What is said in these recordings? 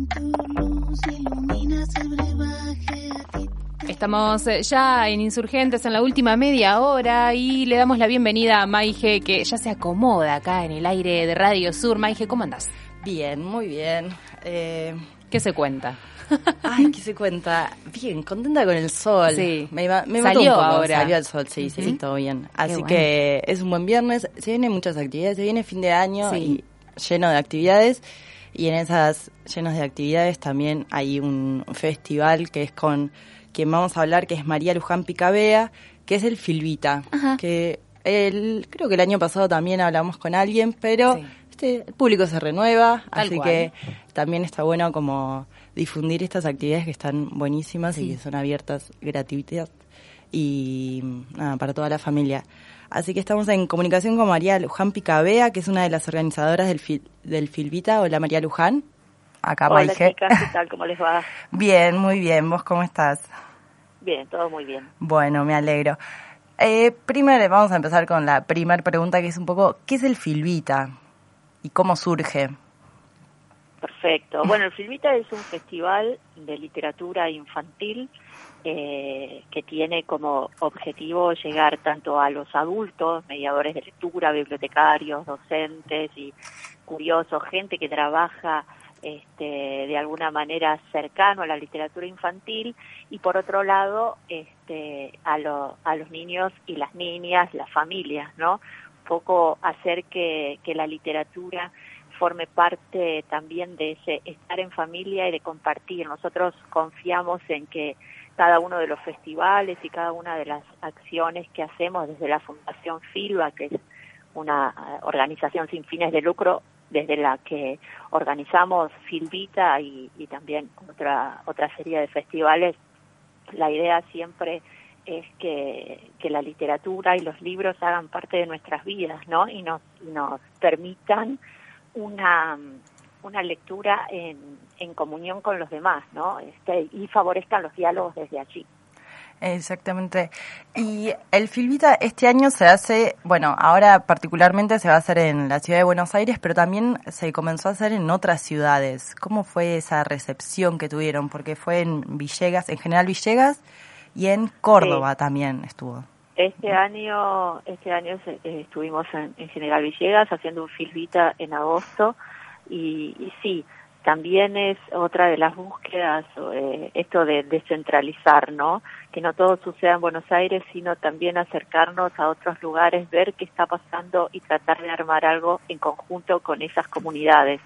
Estamos ya en Insurgentes en la última media hora y le damos la bienvenida a Maije, que ya se acomoda acá en el aire de Radio Sur. Maije, ¿cómo andás? Bien, muy bien. ¿Qué se cuenta? Ay, ¿qué se cuenta? Bien, contenta con el sol. Sí. Me Salió mató un poco. ahora. Salió el sol, sí, sí, todo bien. Así bueno. que es un buen viernes. Se vienen muchas actividades. Se viene fin de año Sí. y lleno de actividades. Y en esas llenos de actividades también hay un festival que es con quien vamos a hablar, que es María Luján Picabea, que es el Filvita. Ajá. Que creo que el año pasado también hablamos con alguien, pero Sí. el público se renueva, Tal así cual. que también está bueno como difundir estas actividades que están buenísimas Sí. y que son abiertas, gratuitas y nada, para toda la familia. Así que estamos en comunicación con María Luján Picabea, que es una de las organizadoras del Filvita. Hola, María Luján. Acá Hola, Maije. chicas, ¿qué tal? ¿Cómo les va? Bien, muy bien. ¿Vos cómo estás? Bien, todo muy bien. Bueno, me alegro. Primero vamos a empezar con la primera pregunta, que es un poco, ¿qué es el Filvita y cómo surge? Perfecto. Bueno, el Filvita es un festival de literatura infantil que tiene como objetivo llegar tanto a los adultos, mediadores de lectura, bibliotecarios, docentes y curiosos, gente que trabaja de alguna manera cercano a la literatura infantil, y por otro lado a los niños y las niñas, las familias, ¿no? Un poco hacer que la literatura forme parte también de ese estar en familia y de compartir. Nosotros confiamos en que cada uno de los festivales y cada una de las acciones que hacemos desde la Fundación Filva, que es una organización sin fines de lucro, desde la que organizamos Filvita y también otra serie de festivales, la idea siempre es que la literatura y los libros hagan parte de nuestras vidas, ¿no? Y nos permitan una lectura en comunión con los demás, ¿no? Y favorezcan los diálogos desde allí. Exactamente. Y el Filvita este año se hace, bueno, ahora particularmente se va a hacer en la ciudad de Buenos Aires, pero también se comenzó a hacer en otras ciudades. ¿Cómo fue esa recepción que tuvieron? Porque fue en Villegas, en General Villegas, y en Córdoba también estuvo. Este año estuvimos en General Villegas haciendo un Filvita en agosto y sí, también es otra de las búsquedas, esto de descentralizar, ¿no? Que no todo suceda en Buenos Aires, sino también acercarnos a otros lugares, ver qué está pasando y tratar de armar algo en conjunto con esas comunidades.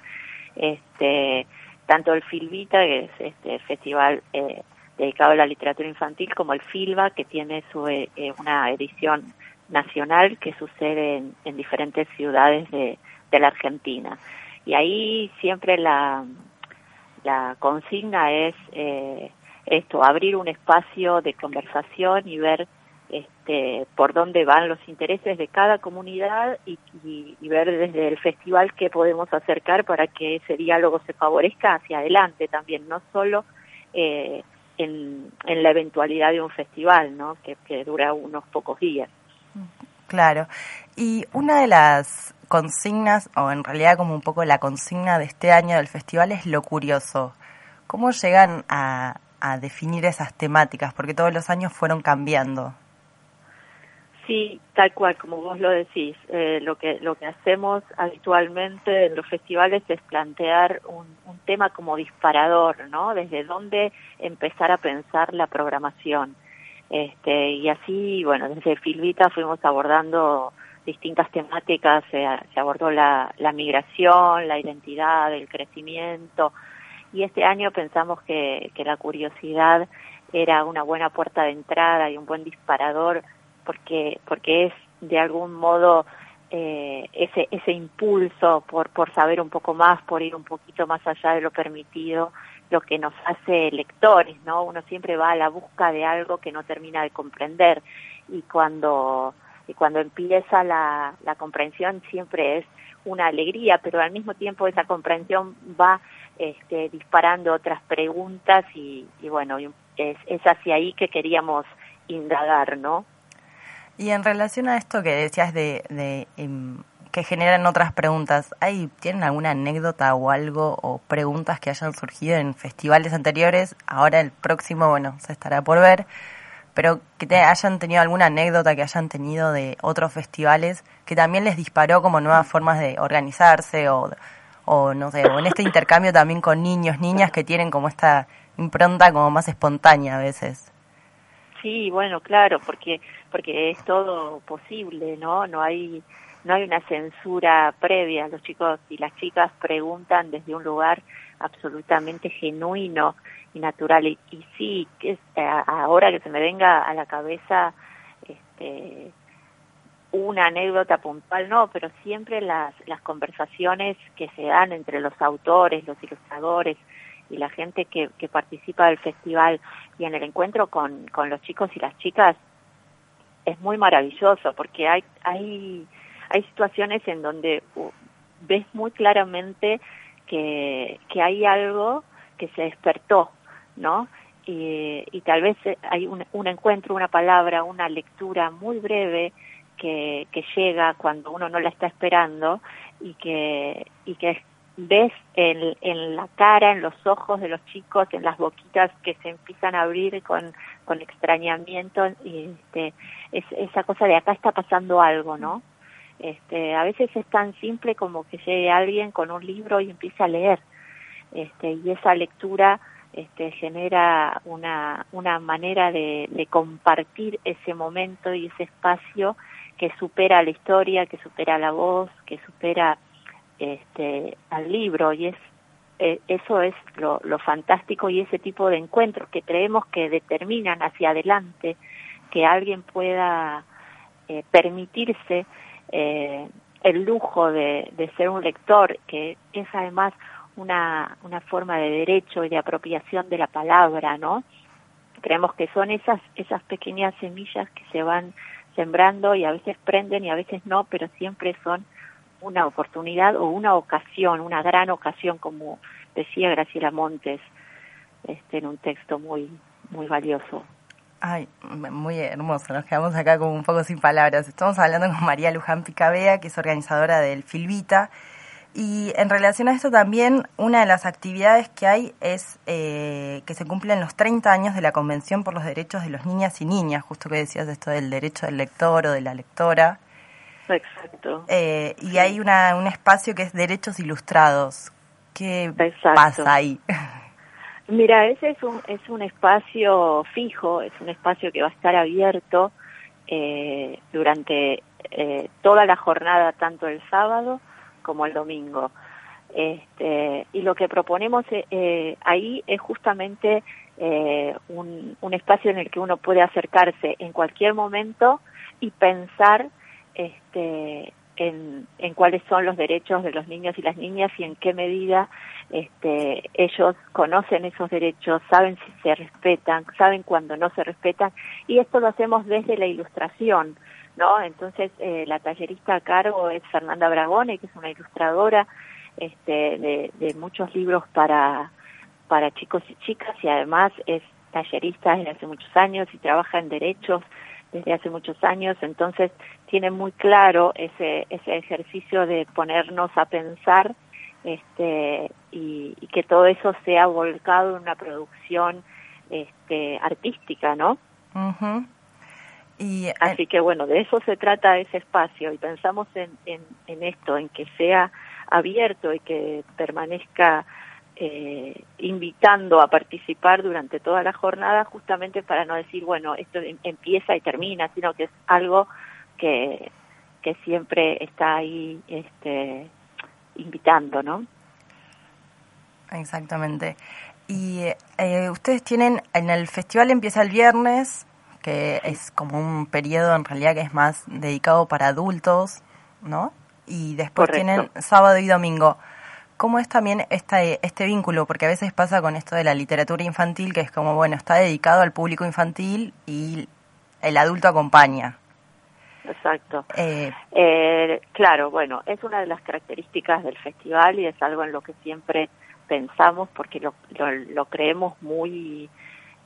Tanto el Filvita, que es este festival dedicado a la literatura infantil, como el Filva, que tiene una edición nacional que sucede en diferentes ciudades de la Argentina. Y ahí siempre la consigna es abrir un espacio de conversación y ver por dónde van los intereses de cada comunidad y ver desde el festival qué podemos acercar para que ese diálogo se favorezca hacia adelante también, no solo en la eventualidad de un festival, ¿no? que dura unos pocos días. Claro. Y una de las consignas, o en realidad como un poco la consigna de este año del festival, es lo curioso. ¿Cómo llegan a definir esas temáticas? Porque todos los años fueron cambiando. Sí, tal cual, como vos lo decís. Lo que hacemos habitualmente en los festivales es plantear un tema como disparador, ¿no? Desde dónde empezar a pensar la programación. Y así, bueno, desde Filvita fuimos abordando distintas temáticas, se abordó la migración, la identidad, el crecimiento, y este año pensamos que la curiosidad era una buena puerta de entrada y un buen disparador, porque es de algún modo ese impulso por saber un poco más, por ir un poquito más allá de lo permitido, lo que nos hace lectores, ¿no? Uno siempre va a la busca de algo que no termina de comprender, y cuando empieza la comprensión siempre es una alegría, pero al mismo tiempo esa comprensión va disparando otras preguntas y bueno, es hacia ahí que queríamos indagar, ¿no? Y en relación a esto que decías de que generan otras preguntas. ¿Tienen alguna anécdota o algo o preguntas que hayan surgido en festivales anteriores? Ahora el próximo, bueno, se estará por ver, pero que hayan tenido alguna anécdota que hayan tenido de otros festivales que también les disparó como nuevas formas de organizarse o no sé, o en este intercambio también con niños, niñas que tienen como esta impronta como más espontánea a veces. Sí, bueno, claro, porque es todo posible, ¿no? No hay una censura previa. Los chicos y las chicas preguntan desde un lugar absolutamente genuino y natural. Y sí, ahora que se me venga a la cabeza una anécdota puntual, no, pero siempre las conversaciones que se dan entre los autores, los ilustradores y la gente que participa del festival y en el encuentro con los chicos y las chicas es muy maravilloso, porque hay situaciones en donde ves muy claramente que hay algo que se despertó, ¿no? Y tal vez hay un encuentro, una palabra, una lectura muy breve que llega cuando uno no la está esperando y que ves en la cara, en los ojos de los chicos, en las boquitas que se empiezan a abrir con extrañamiento, y es esa cosa de acá está pasando algo, ¿no? A veces es tan simple como que llegue alguien con un libro y empiece a leer, y esa lectura genera una manera de compartir ese momento y ese espacio que supera la historia, que supera la voz, que supera al libro, y eso es lo fantástico, y ese tipo de encuentros que creemos que determinan hacia adelante que alguien pueda permitirse el lujo de ser un lector, que es además una forma de derecho y de apropiación de la palabra, ¿no? Creemos que son esas pequeñas semillas que se van sembrando y a veces prenden y a veces no, pero siempre son una oportunidad o una ocasión, una gran ocasión, como decía Graciela Montes en un texto muy muy valioso. Ay, muy hermoso, nos quedamos acá como un poco sin palabras. Estamos hablando con María Luján Picabea, que es organizadora del Filvita, y en relación a esto también, una de las actividades que hay es que se cumplen los 30 años de la Convención por los Derechos de los Niñas y Niñas, justo que decías esto del derecho del lector o de la lectora. Exacto. Y hay un espacio que es Derechos Ilustrados. ¿Qué pasa ahí? Mira, ese es un espacio fijo, es un espacio que va a estar abierto durante toda la jornada, tanto el sábado como el domingo. Y lo que proponemos ahí es justamente un espacio en el que uno puede acercarse en cualquier momento y pensar en cuáles son los derechos de los niños y las niñas y en qué medida ellos conocen esos derechos, saben si se respetan, saben cuando no se respetan, y esto lo hacemos desde la ilustración, ¿no? Entonces la tallerista a cargo es Fernanda Bragone, que es una ilustradora de muchos libros para chicos y chicas, y además es tallerista desde hace muchos años y trabaja en derechos desde hace muchos años, entonces tiene muy claro ese ejercicio de ponernos a pensar y que todo eso sea volcado en una producción artística, ¿no? Uh-huh. Así que bueno, de eso se trata ese espacio, y pensamos en esto, en que sea abierto y que permanezca invitando a participar durante toda la jornada, justamente para no decir, bueno, esto empieza y termina, sino que es algo que siempre está ahí invitando, ¿no? Exactamente. Y ustedes tienen, en el festival empieza el viernes, que es como un periodo en realidad que es más dedicado para adultos, ¿no? Y después Correcto. Tienen sábado y domingo. ¿Cómo es también este vínculo? Porque a veces pasa con esto de la literatura infantil, que es como, bueno, está dedicado al público infantil y el adulto acompaña. Exacto. Claro, bueno, es una de las características del festival y es algo en lo que siempre pensamos porque lo creemos muy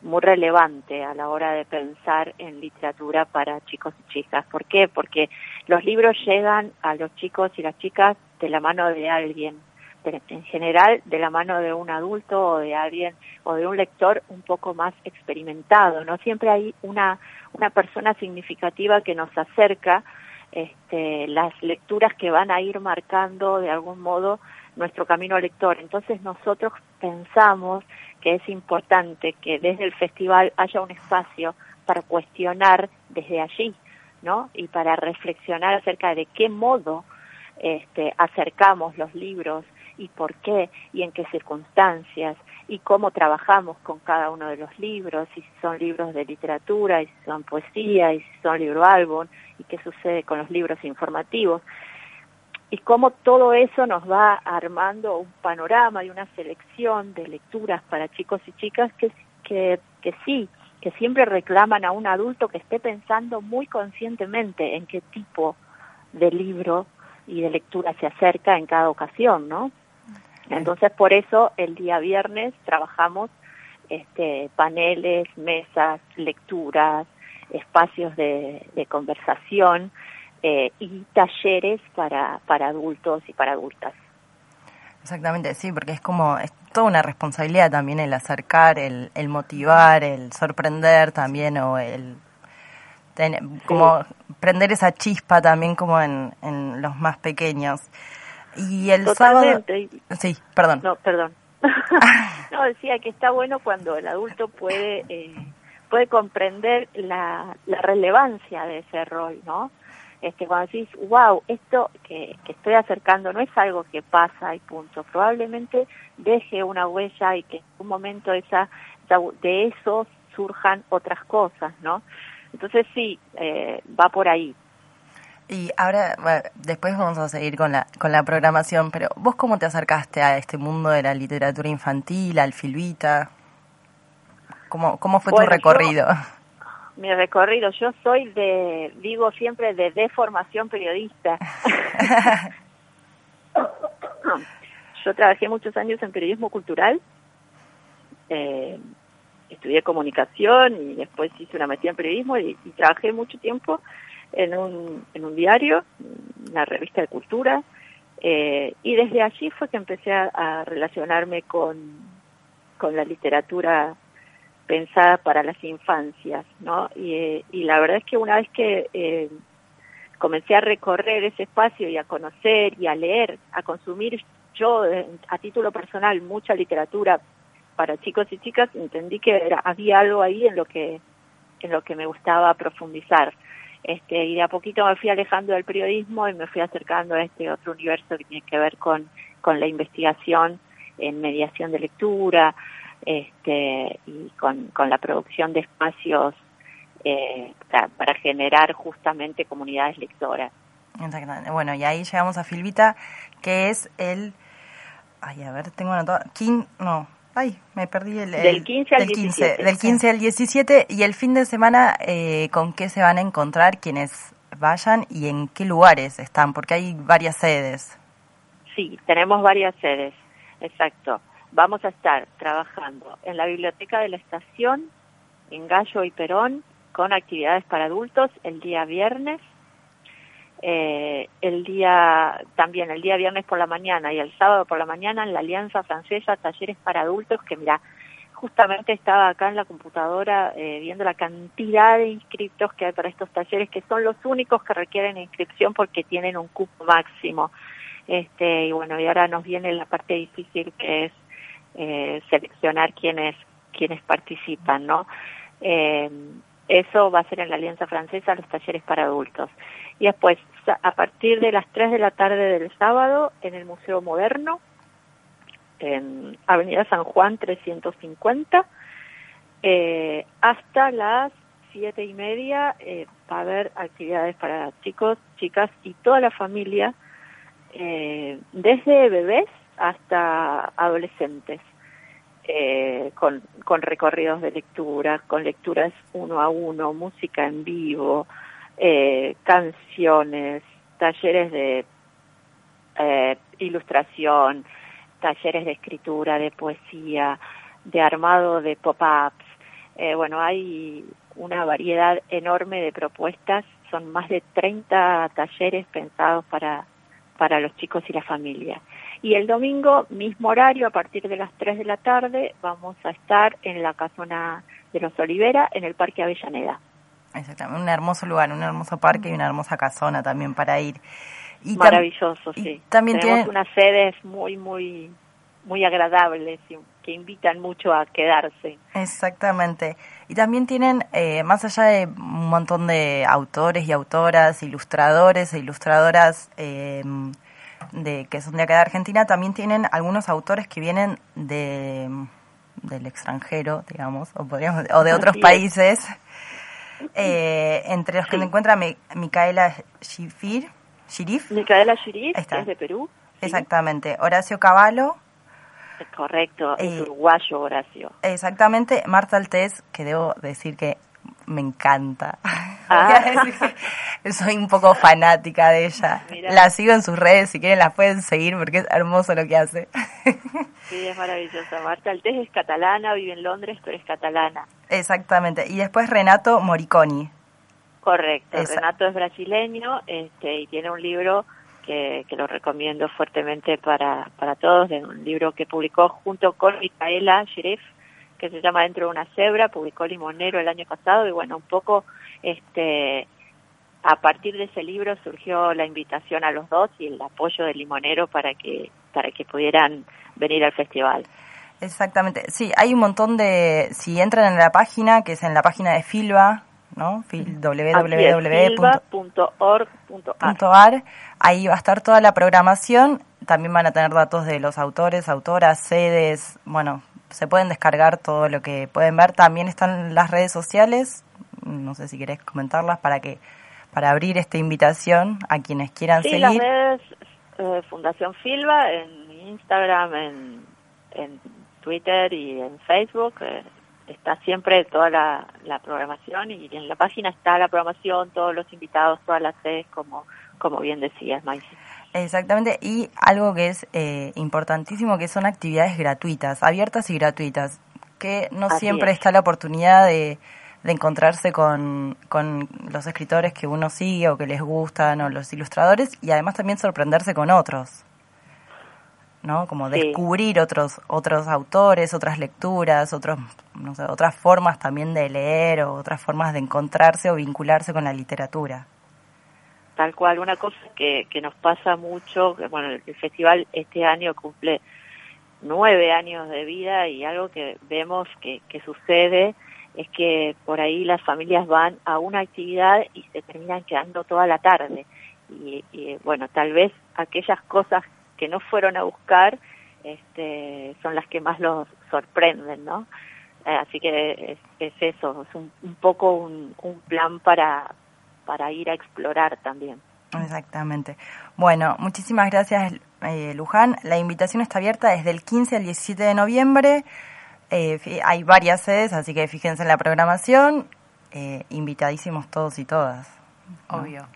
muy relevante a la hora de pensar en literatura para chicos y chicas. ¿Por qué? Porque los libros llegan a los chicos y las chicas de la mano de alguien, en general de la mano de un adulto o de alguien o de un lector un poco más experimentado. No siempre hay una persona significativa que nos acerca las lecturas que van a ir marcando de algún modo nuestro camino lector. Entonces nosotros pensamos que es importante que desde el festival haya un espacio para cuestionar desde allí, ¿no? Y para reflexionar acerca de qué modo acercamos los libros y por qué y en qué circunstancias y cómo trabajamos con cada uno de los libros, y si son libros de literatura, y si son poesía, y si son libro álbum, y qué sucede con los libros informativos, y cómo todo eso nos va armando un panorama y una selección de lecturas para chicos y chicas que siempre reclaman a un adulto que esté pensando muy conscientemente en qué tipo de libro y de lectura se acerca en cada ocasión, ¿no? Entonces, por eso el día viernes trabajamos paneles, mesas, lecturas, espacios de conversación y talleres para adultos y para adultas. Exactamente, sí, porque es toda una responsabilidad también el acercar, el motivar, el sorprender también, o como prender esa chispa también como en los más pequeños. Y el Totalmente. sábado... Sí, perdón. No, perdón. No, decía que está bueno cuando el adulto puede comprender la relevancia de ese rol, ¿no? Cuando decís, wow, esto que estoy acercando no es algo que pasa y punto, probablemente deje una huella y que en un momento de eso surjan otras cosas, ¿no? Entonces sí, va por ahí. Y ahora, bueno, después vamos a seguir con la programación, pero ¿vos cómo te acercaste a este mundo de la literatura infantil, al Filvita? ¿Cómo fue tu recorrido? Mi recorrido, yo soy digo siempre, de formación periodista. Yo trabajé muchos años en periodismo cultural, estudié comunicación y después hice una maestría en periodismo y trabajé mucho tiempo en un diario, una revista de cultura, y desde allí fue que empecé a relacionarme con la literatura pensada para las infancias, ¿no? Y la verdad es que una vez que comencé a recorrer ese espacio y a conocer y a leer, a consumir yo a título personal mucha literatura para chicos y chicas, entendí que había algo ahí en lo que me gustaba profundizar. Y de a poquito me fui alejando del periodismo y me fui acercando a este otro universo que tiene que ver con la investigación en mediación de lectura, y con la producción de espacios para generar justamente comunidades lectoras. Exactamente. Bueno, y ahí llegamos a Filvita, que es tengo anotado, me perdí del 15 al 17. Del 15 al 17, y el fin de semana, ¿con qué se van a encontrar quienes vayan y en qué lugares están? Porque hay varias sedes. Sí, tenemos varias sedes, exacto. Vamos a estar trabajando en la Biblioteca de la Estación, en Gallo y Perón, con actividades para adultos el día viernes. El día viernes por la mañana y el sábado por la mañana en la Alianza Francesa, talleres para adultos, que mira, justamente estaba acá en la computadora viendo la cantidad de inscriptos que hay para estos talleres, que son los únicos que requieren inscripción porque tienen un cupo máximo. Y bueno, y ahora nos viene la parte difícil, que es seleccionar quienes participan, ¿no? Eso va a ser en la Alianza Francesa, los talleres para adultos. Y después, a partir de las 3 de la tarde del sábado, en el Museo Moderno, en Avenida San Juan 350, hasta las 7:30 va a haber actividades para chicos, chicas y toda la familia, desde bebés hasta adolescentes. Con recorridos de lectura, con lecturas 1 a 1, música en vivo, canciones, talleres de ilustración, talleres de escritura, de poesía, de armado de pop-ups, bueno, hay una variedad enorme de propuestas, son más de 30 talleres pensados para los chicos y la familia. Y el domingo, mismo horario, a partir de las 3 de la tarde, vamos a estar en la Casona de los Olivera, en el Parque Avellaneda. Exactamente, un hermoso lugar, un hermoso parque y una hermosa casona también para ir. Y maravilloso, sí. También tenemos unas sedes muy agradables y que invitan mucho a quedarse. Exactamente. Y también tienen, más allá de un montón de autores y autoras, ilustradores e ilustradoras que son de acá de Argentina, también tienen algunos autores que vienen del extranjero, digamos, o de otros países. Entre los que se encuentra Micaela Shirif. Micaela Shirif, que es de Perú. Exactamente. Horacio Cavallo. Correcto, es uruguayo Horacio. Exactamente. Marta Altés, que debo decir que me encanta. Soy un poco fanática de ella. Mirá. La sigo en sus redes, si quieren la pueden seguir porque es hermoso lo que hace. Sí, es maravillosa. Marta Altés es catalana, vive en Londres, pero es catalana. Exactamente. Y después Renato Moriconi. Correcto. Renato es brasileño y tiene un libro que lo recomiendo fuertemente para todos, de un libro que publicó junto con Micaela Shirif, que se llama Dentro de una cebra, publicó Limonero el año pasado, y bueno, un poco a partir de ese libro surgió la invitación a los dos y el apoyo de Limonero para que pudieran venir al festival. Exactamente, sí, hay un montón si entran en la página, que es en la página de Filba, ¿no? www.org.ar. Ahí va a estar toda la programación. También van a tener datos de los autores, autoras, sedes. Bueno, se pueden descargar todo lo que pueden ver. También están las redes sociales. No sé si querés comentarlas para abrir esta invitación a quienes quieran seguir. Sí, las redes Fundación Filba en Instagram, en Twitter y en Facebook. Está siempre toda la programación, y en la página está la programación, todos los invitados, todas las sedes, como bien decías, Maisy. Exactamente, y algo que es importantísimo, que son actividades gratuitas, abiertas y gratuitas, que no Así siempre es. Está la oportunidad de encontrarse con los escritores que uno sigue o que les gustan, o los ilustradores, y además también sorprenderse con otros, ¿no? Como descubrir otros autores, otras lecturas, otras formas también de leer, o otras formas de encontrarse o vincularse con la literatura. Tal cual. Una cosa que nos pasa mucho, que bueno, el festival este año cumple 9 años de vida, y algo que vemos que sucede es que por ahí las familias van a una actividad y se terminan quedando toda la tarde, y bueno, tal vez aquellas cosas que no fueron a buscar son las que más los sorprenden, ¿no? Así que es eso, es un poco un plan para ir a explorar también. Exactamente. Bueno, muchísimas gracias, Luján. La invitación está abierta desde el 15 al 17 de noviembre. Hay varias sedes, así que fíjense en la programación. Invitadísimos todos y todas, ¿no? Obvio.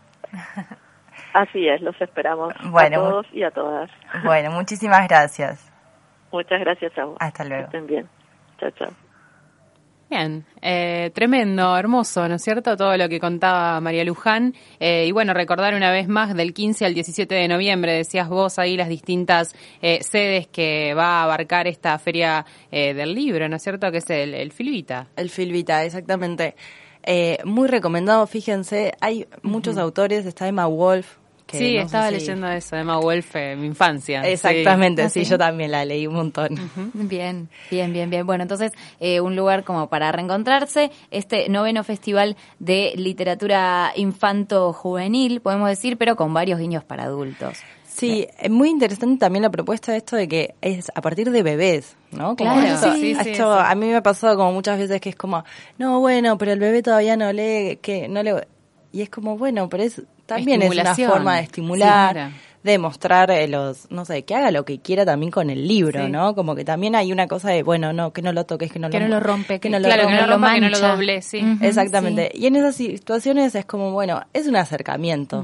Así es, los esperamos a todos y a todas. Bueno, muchísimas gracias. Muchas gracias a vos. Hasta luego. Que estén bien. Chao, chao. Bien, tremendo, hermoso, ¿no es cierto? Todo lo que contaba María Luján. Y bueno, recordar una vez más, del 15 al 17 de noviembre, decías vos ahí las distintas sedes que va a abarcar esta feria del libro, ¿no es cierto? Que es el Filvita. El Filvita, exactamente. Muy recomendado, fíjense, hay muchos autores, está Emma Wolf. Sí, no estaba leyendo eso, Emma Wolf, mi infancia. Exactamente, sí, yo también la leí un montón. Bien. Bueno, entonces, un lugar como para reencontrarse, este 9º Festival de Literatura Infanto-Juvenil, podemos decir, pero con varios guiños para adultos. Sí, es muy interesante también la propuesta de esto de que es a partir de bebés, ¿no? Como claro, esto, a mí me ha pasado como muchas veces que es como, no, bueno, pero el bebé todavía no lee, y es como, bueno, pero también es una forma de estimular, claro, de mostrar que haga lo que quiera también con el libro, sí, ¿no? Como que también hay una cosa de, bueno, no, que no lo toques, que no lo rompe, que no lo rompa, que no lo doble, sí. Exactamente. Sí. Y en esas situaciones es como, bueno, es un acercamiento.